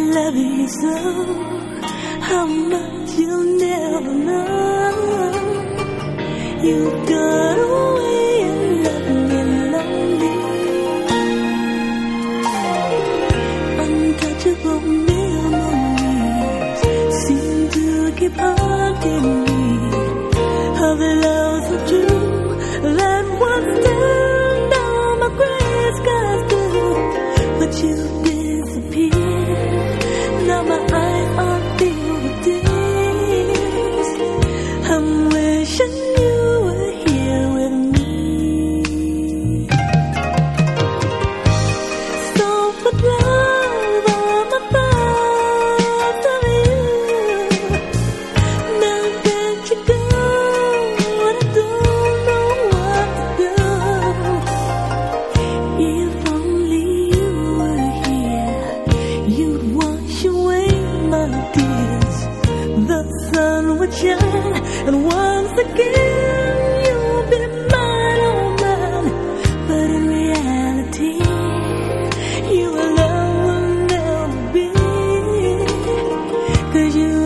love you so, how much you'll never know. You've gone away and left me lonely. Untouchable memories seem to keep haunting me of the love so true that once turned on my gray skies blue. But you disappeared. Now my eyes are filled with tears. I'm wishing you were here with me. So put love on my thoughts of you. Now that you go, I don't know what to do. If only you were here, you'd wash away my tears. The sun would shine, and once again you'll be mine, oh mine. But in reality, you alone will never be, 'cause you